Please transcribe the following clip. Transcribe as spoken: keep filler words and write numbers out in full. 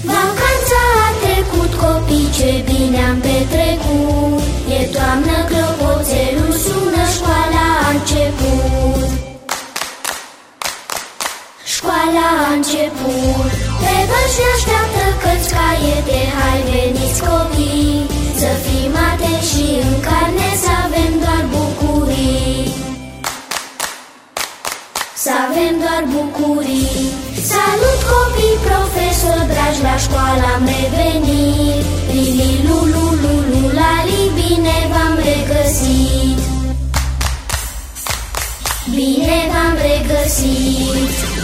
Vacanța a trecut, copii, ce bine am petrecut. E toamnă, clopoțelul sună, școala a început. Școala a început. Pe bănci ne așteaptă cărți, caiete, hai veniți copii, să fim atenți și în carne, să avem doar bucurii. Să avem doar bucurii. Salut copii, profesori dragi, la școală am revenit. Lili, lulu, lulu, lali, bine v-am regăsit. Bine v-am regăsit.